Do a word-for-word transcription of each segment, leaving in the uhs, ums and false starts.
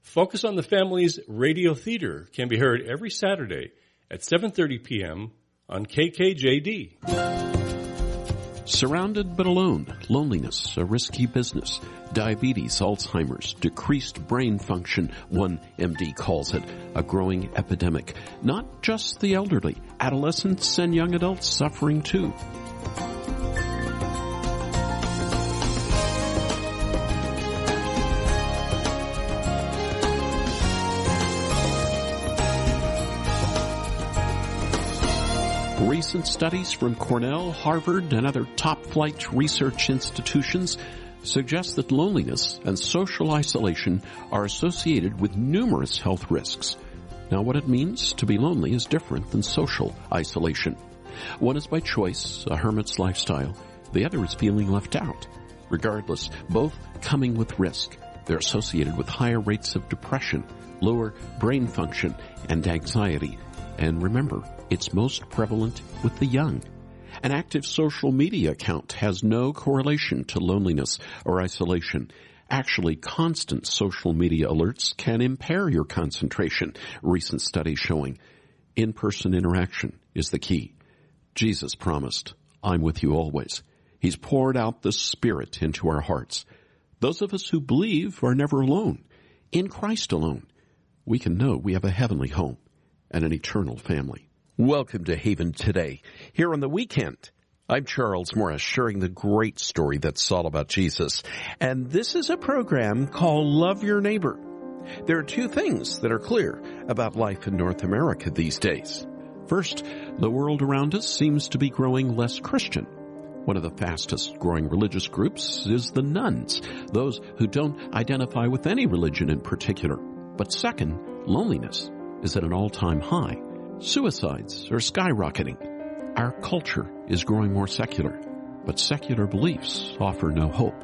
Focus on the Family's Radio Theater can be heard every Saturday at seven thirty p.m. on K K J D. Surrounded but alone, loneliness, a risky business, diabetes, Alzheimer's, decreased brain function, one M D calls it, a growing epidemic. Not just the elderly, adolescents and young adults suffering too. Recent studies from Cornell, Harvard, and other top-flight research institutions suggest that loneliness and social isolation are associated with numerous health risks. Now, what it means to be lonely is different than social isolation. One is by choice, a hermit's lifestyle. The other is feeling left out. Regardless, both coming with risk. They're associated with higher rates of depression, lower brain function, and anxiety. And remember, it's most prevalent with the young. An active social media account has no correlation to loneliness or isolation. Actually, constant social media alerts can impair your concentration, recent studies showing. In-person interaction is the key. Jesus promised, I'm with you always. He's poured out the Spirit into our hearts. Those of us who believe are never alone. In Christ alone, we can know we have a heavenly home and an eternal family. Welcome to Haven Today. Here on the weekend, I'm Charles Morris, sharing the great story that's all about Jesus. And this is a program called Love Your Neighbor. There are two things that are clear about life in North America these days. First, the world around us seems to be growing less Christian. One of the fastest growing religious groups is the nones, those who don't identify with any religion in particular. But second, loneliness is at an all-time high. Suicides are skyrocketing. Our culture is growing more secular, but secular beliefs offer no hope.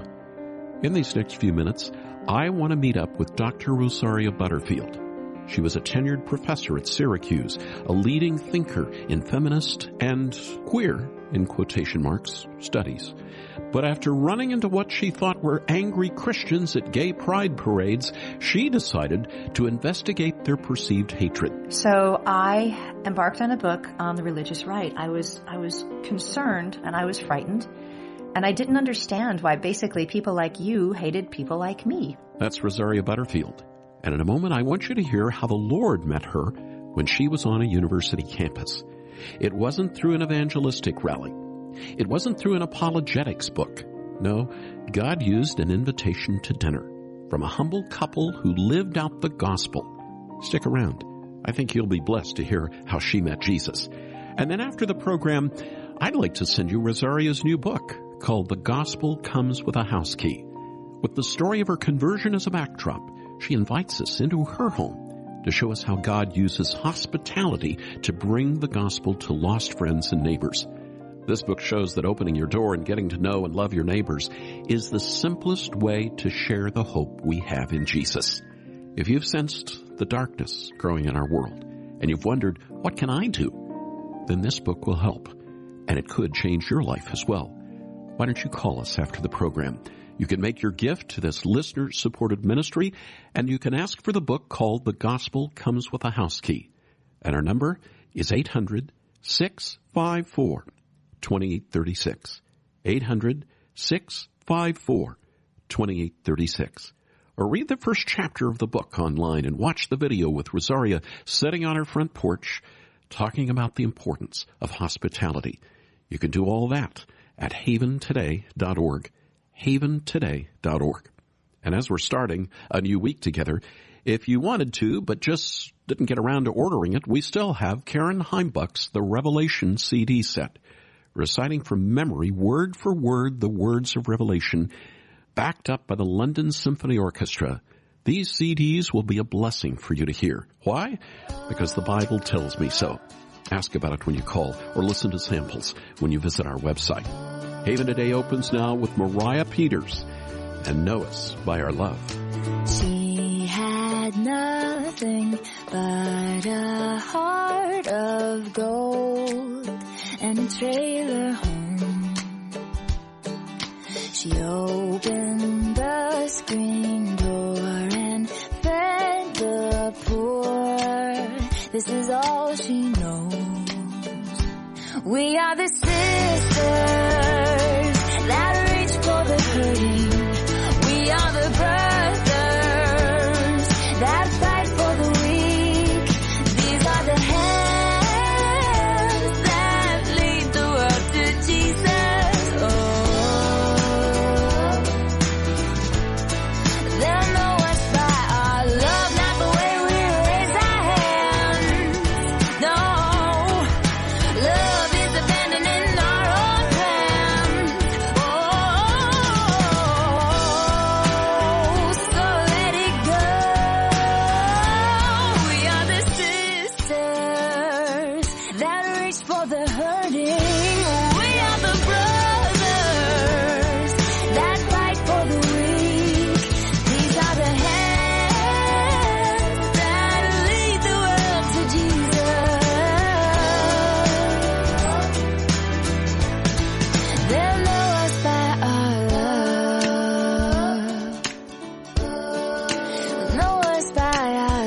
In these next few minutes, I want to meet up with Doctor Rosaria Butterfield. She was a tenured professor at Syracuse, a leading thinker in feminist and queer, in quotation marks, studies. But after running into what she thought were angry Christians at gay pride parades, she decided to investigate their perceived hatred. So I embarked on a book on the religious right. I was, I was concerned and I was frightened, and I didn't understand why basically people like you hated people like me. That's Rosaria Butterfield. And in a moment, I want you to hear how the Lord met her when she was on a university campus. It wasn't through an evangelistic rally. It wasn't through an apologetics book. No, God used an invitation to dinner from a humble couple who lived out the gospel. Stick around. I think you'll be blessed to hear how she met Jesus. And then after the program, I'd like to send you Rosaria's new book called The Gospel Comes with a House Key. With the story of her conversion as a backdrop, she invites us into her home to show us how God uses hospitality to bring the gospel to lost friends and neighbors. This book shows that opening your door and getting to know and love your neighbors is the simplest way to share the hope we have in Jesus. If you've sensed the darkness growing in our world and you've wondered, what can I do? Then this book will help, and it could change your life as well. Why don't you call us after the program? You can make your gift to this listener-supported ministry, and you can ask for the book called The Gospel Comes with a House Key. And our number is eight hundred, six five four, two eight three six. eight hundred, six five four, two eight three six. Or read the first chapter of the book online and watch the video with Rosaria sitting on her front porch talking about the importance of hospitality. You can do all that at haven today dot org. haven today dot org. And as we're starting a new week together, if you wanted to but just didn't get around to ordering it, we still have Karen Heimbuch's The Revelation C D set, reciting from memory, word for word, the words of Revelation, backed up by the London Symphony Orchestra. These C Ds will be a blessing for you to hear. Why? Because the Bible tells me so. Ask about it when you call or listen to samples when you visit our website. Haven Today opens now with Mariah Peters and Know Us by Our Love. She had nothing but a heart of gold and a trailer home. She opened the screen door and fed this is all she knows. We are the sisters that reach for the hurting. We are the brothers that fight for the weak. These are the hands that lead the world to Jesus. Oh, they'll know us by our love, not the way we raise our hands. No, love is abandoning our own plans. Oh, so let it go. We are the sisters that reach for the hurting. We are the brothers that fight for the weak. These are the hands that lead the world to Jesus. They'll know us by our love. Know us by our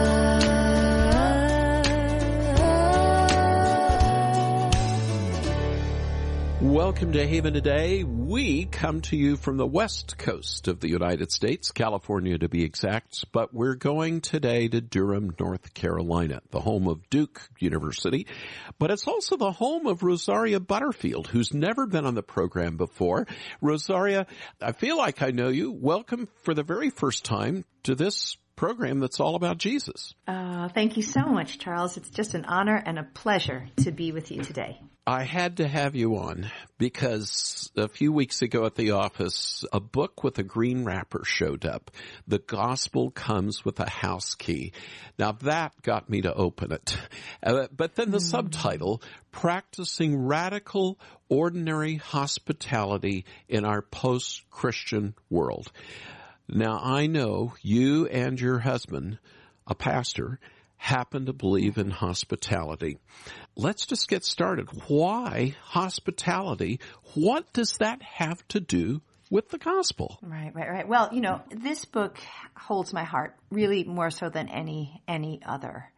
love. Welcome to Haven Today. We come to you from the west coast of the United States, California to be exact, but we're going today to Durham, North Carolina, the home of Duke University, but it's also the home of Rosaria Butterfield, who's never been on the program before. Rosaria, I feel like I know you. Welcome for the very first time to this program that's all about Jesus. Uh, thank you so much, Charles. It's just an honor and a pleasure to be with you today. I had to have you on because a few weeks ago at the office, a book with a green wrapper showed up. The Gospel Comes with a House Key. Now that got me to open it. Uh, but then the mm. subtitle, Practicing Radical Ordinary Hospitality in Our Post-Christian World. Now I know you and your husband, a pastor, happen to believe in hospitality. Let's just get started. Why hospitality? What does that have to do with the gospel? Right, right, right. Well, you know, this book holds my heart really more so than any, any other,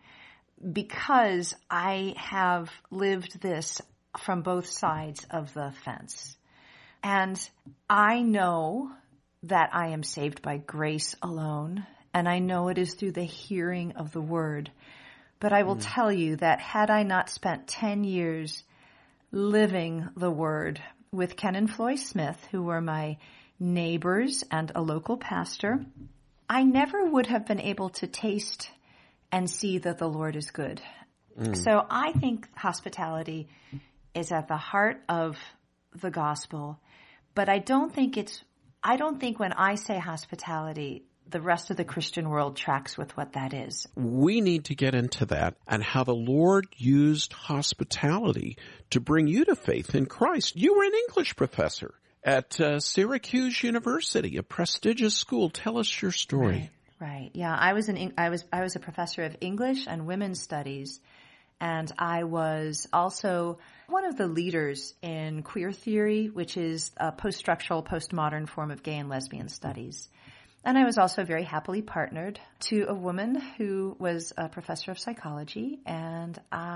because I have lived this from both sides of the fence. And I know that I am saved by grace alone, and I know it is through the hearing of the word. But I will mm. tell you that had I not spent ten years living the word with Ken and Floy Smith, who were my neighbors and a local pastor, I never would have been able to taste and see that the Lord is good. Mm. So I think hospitality is at the heart of the gospel, but I don't think it's, I don't think when I say hospitality, the rest of the Christian world tracks with what that is. We need to get into that and how the Lord used hospitality to bring you to faith in Christ. You were an English professor at uh, Syracuse University, a prestigious school. Tell us your story. Right, right. Yeah, I was an I was I was a professor of English and women's studies, and I was also one of the leaders in queer theory, which is a post-structural, postmodern form of gay and lesbian studies. And I was also very happily partnered to a woman who was a professor of psychology, and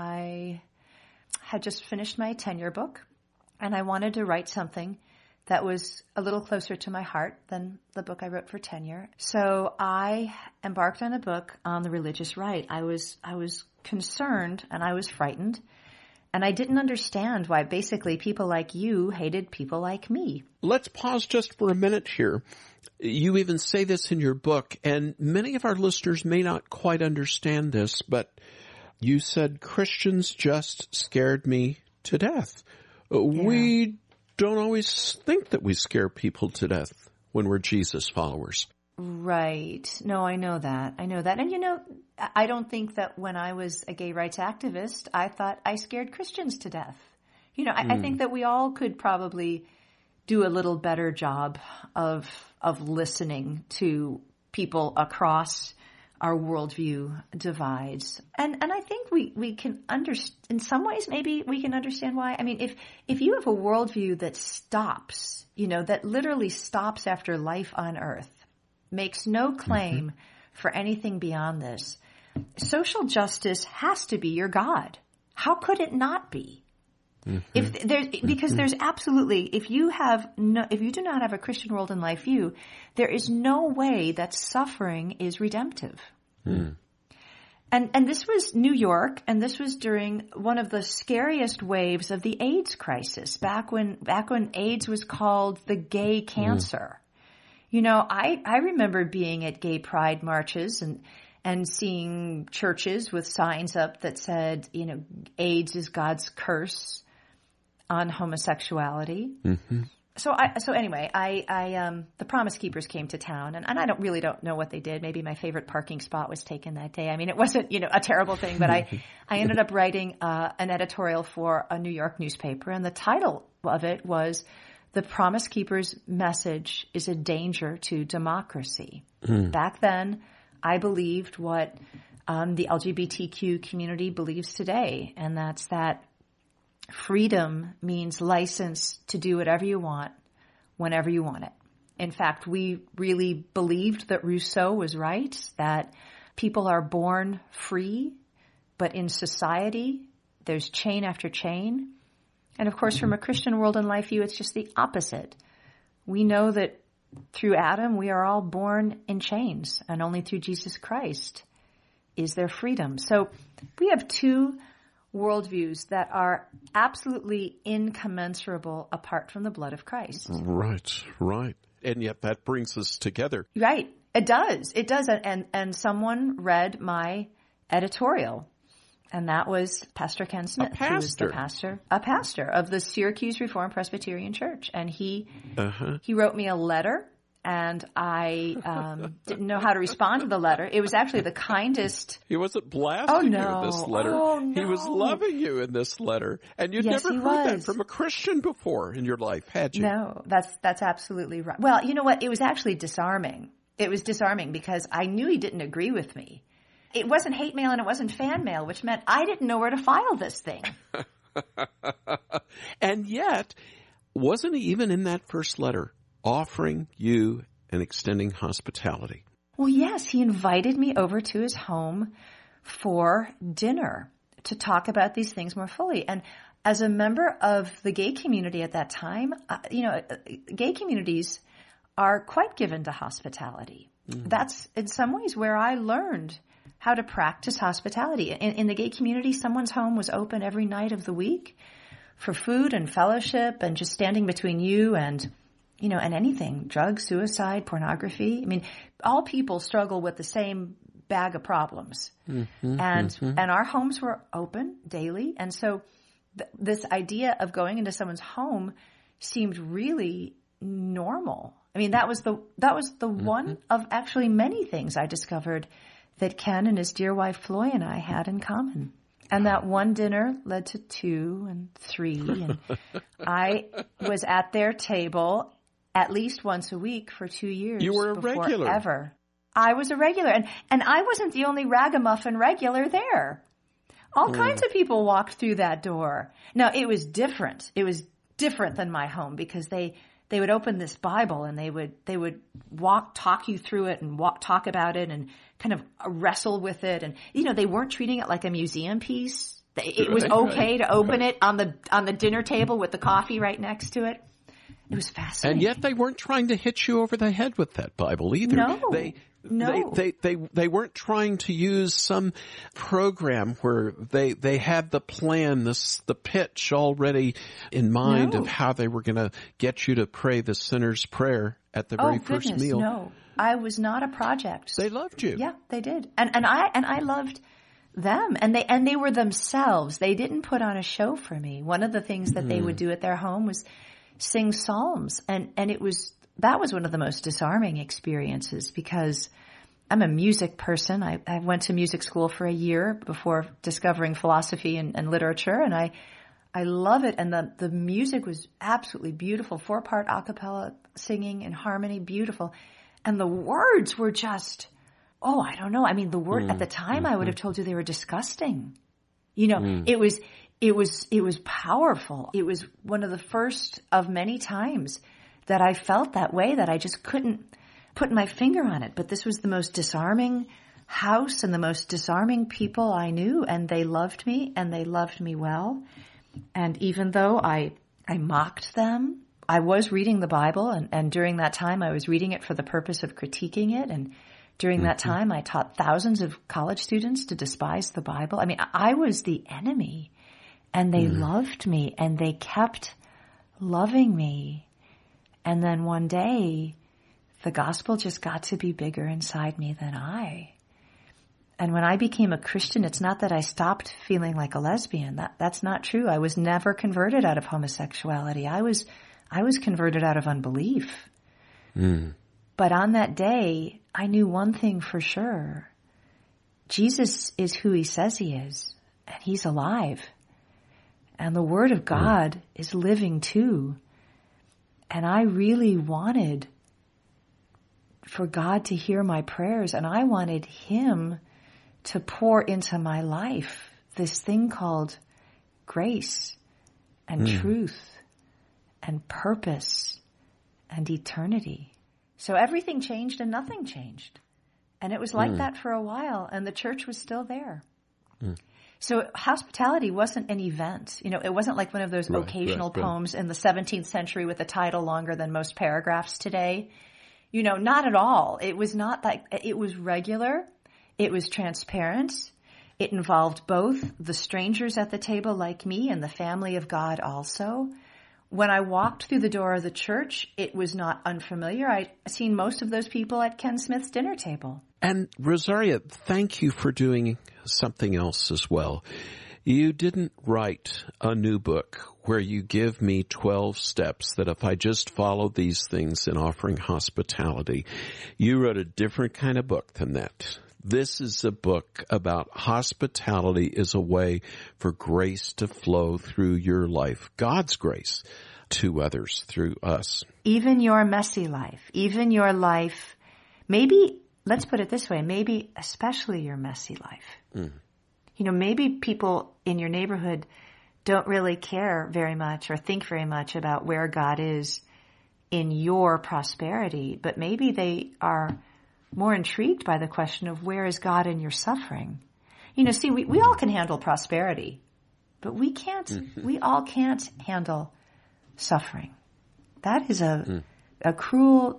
I had just finished my tenure book, and I wanted to write something that was a little closer to my heart than the book I wrote for tenure. So I embarked on a book on the religious right. I was, I was concerned and I was frightened, and I didn't understand why basically people like you hated people like me. Let's pause just for a minute here. You even say this in your book, and many of our listeners may not quite understand this, but you said Christians just scared me to death. Yeah. We don't always think that we scare people to death when we're Jesus followers. Right. No, I know that. I know that. And you know, I don't think that when I was a gay rights activist, I thought I scared Christians to death. You know, I, mm. I think that we all could probably do a little better job of of listening to people across our worldview divides. And and I think we, we can understand, in some ways maybe we can understand why. I mean, if if you have a worldview that stops, you know, that literally stops after life on earth, makes no claim mm-hmm. for anything beyond this, social justice has to be your God. How could it not be? Mm-hmm. If there's, because mm-hmm. there's absolutely, if you have no, if you do not have a Christian world and life view, there is no way that suffering is redemptive. Mm. And, and this was New York, and this was during one of the scariest waves of the AIDS crisis, back when, back when AIDS was called the gay cancer. Mm. You know, I, I remember being at gay pride marches and, and seeing churches with signs up that said, you know, AIDS is God's curse on homosexuality. Mm-hmm. So I, so anyway, I, I, um, the Promise Keepers came to town, and, and I don't really don't know what they did. Maybe my favorite parking spot was taken that day. I mean, it wasn't, you know, a terrible thing, but I, I ended up writing, uh, an editorial for a New York newspaper, and the title of it was "The Promise Keepers' Message is a Danger to Democracy." Mm. Back then, I believed what, um, the L G B T Q community believes today, and that's that freedom means license to do whatever you want, whenever you want it. In fact, we really believed that Rousseau was right, that people are born free, but in society, there's chain after chain. And of course, from a Christian world and life view, it's just the opposite. We know that through Adam, we are all born in chains, and only through Jesus Christ is there freedom. So we have two worldviews that are absolutely incommensurable apart from the blood of Christ. Right, right. And yet that brings us together. Right. It does. It does. And, and someone read my editorial, and that was Pastor Ken Smith, a pastor. who was the pastor, a pastor of the Syracuse Reformed Presbyterian Church. And he, uh-huh. he wrote me a letter, and I um, didn't know how to respond to the letter. It was actually the kindest. He wasn't blasting oh, no. you in this letter. Oh, no. He was loving you in this letter. And you'd yes, never heard was. that from a Christian before in your life, had you? No, that's that's absolutely right. Well, you know what? It was actually disarming. It was disarming because I knew he didn't agree with me. It wasn't hate mail and it wasn't fan mail, which meant I didn't know where to file this thing. And yet, wasn't he even in that first letter offering you and extending hospitality? Well, yes, he invited me over to his home for dinner to talk about these things more fully. And as a member of the gay community at that time, uh, you know, gay communities are quite given to hospitality. Mm. That's in some ways where I learned how to practice hospitality. In, in the gay community, someone's home was open every night of the week for food and fellowship and just standing between you and You know, and anything, drugs, suicide, pornography. I mean, all people struggle with the same bag of problems. Mm-hmm, and mm-hmm. and our homes were open daily. And so th- this idea of going into someone's home seemed really normal. I mean, that was the that was the mm-hmm. one of actually many things I discovered that Ken and his dear wife Floy and I had in common. And that one dinner led to two and three. And I was at their table at least once a week for two years. You were a regular. Ever. I was a regular. And, and I wasn't the only ragamuffin regular there. All mm. kinds of people walked through that door. Now, it was different. It was different than my home because they, they would open this Bible and they would, they would walk, talk you through it and walk, talk about it and kind of wrestle with it. And, you know, they weren't treating it like a museum piece. It was okay right. to open right. it on the, on the dinner table with the coffee right next to it. It was fascinating. And yet they weren't trying to hit you over the head with that Bible either. No. They, no. They, they, they, they weren't trying to use some program where they, they had the plan, this, the pitch already in mind no. of how they were going to get you to pray the sinner's prayer at the very oh, first goodness, meal. No, I was not a project. They loved you. Yeah, they did. And, and I, and I loved them, and they and they were themselves. They didn't put on a show for me. One of the things that mm. they would do at their home was sing psalms, and and it was that was one of the most disarming experiences because I'm a music person. I, I went to music school for a year before discovering philosophy and, and literature, and I I love it. And the the music was absolutely beautiful, four part a cappella singing and harmony, beautiful, and the words were just. Oh, I don't know. I mean, the word mm, at the time, mm-hmm. I would have told you they were disgusting. You know, mm. it was, it was, it was powerful. It was one of the first of many times that I felt that way, that I just couldn't put my finger on it. But this was the most disarming house and the most disarming people I knew, and they loved me, and they loved me well. And even though I, I mocked them, I was reading the Bible, and, and during that time I was reading it for the purpose of critiquing it, and during that time I taught thousands of college students to despise the Bible. I mean, I was the enemy, and they mm. loved me, and they kept loving me. And then one day, the gospel just got to be bigger inside me than I. And when I became a Christian, it's not that I stopped feeling like a lesbian. That that's not true. I was never converted out of homosexuality. I was I was converted out of unbelief. Mm. But on that day, I knew one thing for sure. Jesus is who he says he is, and he's alive. And the Word of God mm. is living too. And I really wanted for God to hear my prayers, and I wanted him to pour into my life this thing called grace and mm. truth and purpose and eternity. So everything changed and nothing changed. And it was like mm. that for a while, and the church was still there. Mm. So hospitality wasn't an event. You know, it wasn't like one of those right, occasional right, poems right. in the seventeenth century with a title longer than most paragraphs today. You know, not at all. It was not like, it was regular. It was transparent. It involved both the strangers at the table like me and the family of God also. When I walked through the door of the church, it was not unfamiliar. I'd seen most of those people at Ken Smith's dinner table. And Rosaria, thank you for doing something else as well. You didn't write a new book where you give me twelve steps that if I just follow these things in offering hospitality. You wrote a different kind of book than that. This is a book about hospitality as a way for grace to flow through your life, God's grace to others through us. Even your messy life, even your life, maybe, let's put it this way, maybe especially your messy life. Mm. You know, maybe people in your neighborhood don't really care very much or think very much about where God is in your prosperity, but maybe they are more intrigued by the question of where is God in your suffering. You know, see, we, we all can handle prosperity, but we can't, mm-hmm. we all can't handle suffering. That is a, mm. a cruel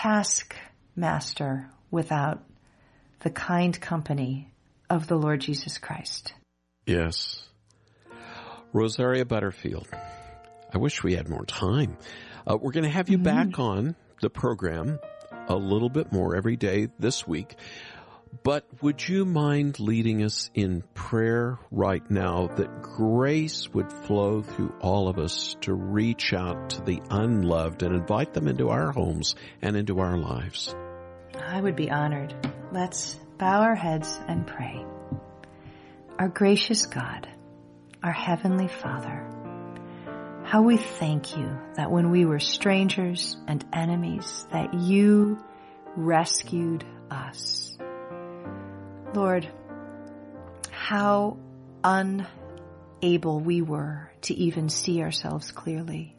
taskmaster without the kind company of the Lord Jesus Christ. Yes. Rosaria Butterfield, I wish we had more time. Uh, we're going to have you mm-hmm. back on the program a little bit more every day this week. But would you mind leading us in prayer right now that grace would flow through all of us to reach out to the unloved and invite them into our homes and into our lives? I would be honored. Let's bow our heads and pray. Our gracious God, our Heavenly Father, how we thank you that when we were strangers and enemies, that you rescued us. Lord, how unable we were to even see ourselves clearly.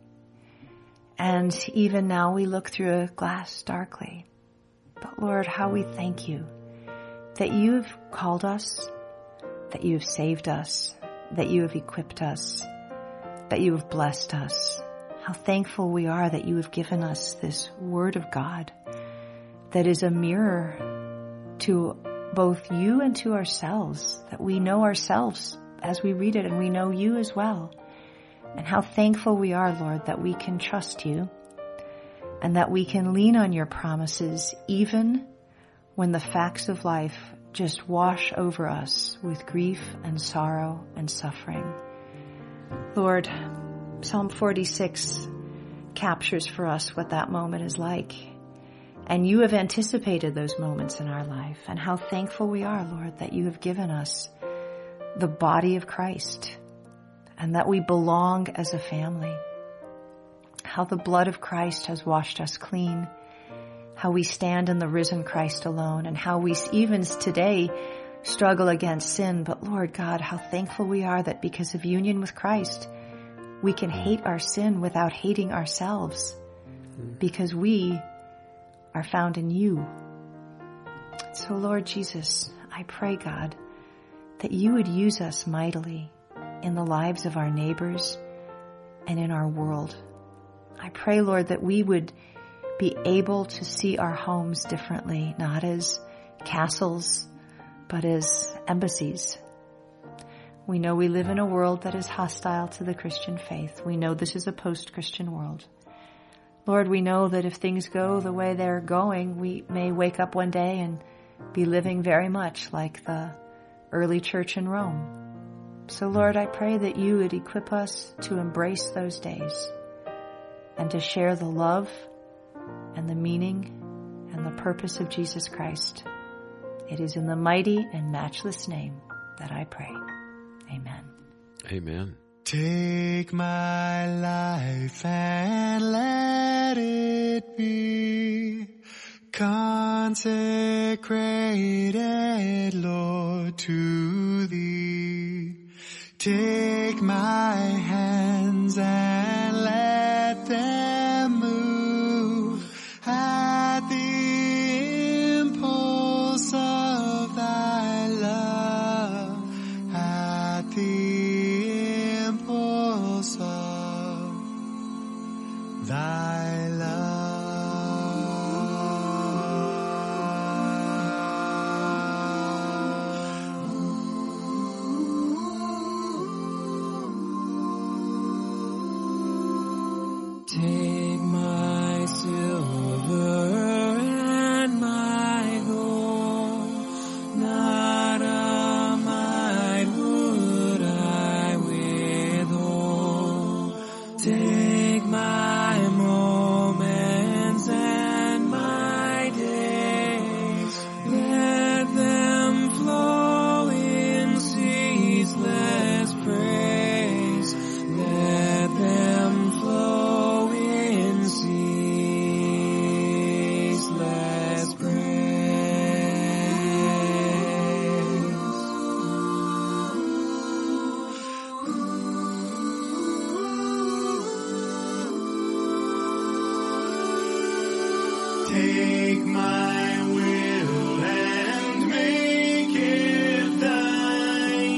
And even now we look through a glass darkly. But Lord, how we thank you that you have called us, that you have saved us, that you have equipped us, that you have blessed us. How thankful we are that you have given us this Word of God that is a mirror to both you and to ourselves, that we know ourselves as we read it and we know you as well. And how thankful we are, Lord, that we can trust you and that we can lean on your promises even when the facts of life just wash over us with grief and sorrow and suffering. Lord, Psalm forty-six captures for us what that moment is like. And you have anticipated those moments in our life. And how thankful we are, Lord, that you have given us the body of Christ and that we belong as a family. How the blood of Christ has washed us clean. How we stand in the risen Christ alone, and how we even today struggle against sin. But Lord God, how thankful we are that because of union with Christ, we can hate our sin without hating ourselves, because we are found in you. So Lord Jesus, I pray, God, that you would use us mightily in the lives of our neighbors and in our world. I pray, Lord, that we would be able to see our homes differently, not as castles, but as embassies. We know we live in a world that is hostile to the Christian faith. We know this is a post-Christian world. Lord, we know that if things go the way they're going, we may wake up one day and be living very much like the early church in Rome. So Lord, I pray that you would equip us to embrace those days and to share the love and the meaning and the purpose of Jesus Christ. It is in the mighty and matchless name that I pray. Amen. Amen. Take my life and let it be consecrated, Lord, to Thee. Take my hands and let them move at the impulse of Thy love, at the impulse of Thy love. Take my silver and my gold, not a mite would I withhold. Take my moments and my days, let them flow in ceaseless praise, let them flow in ceaseless praise. Take my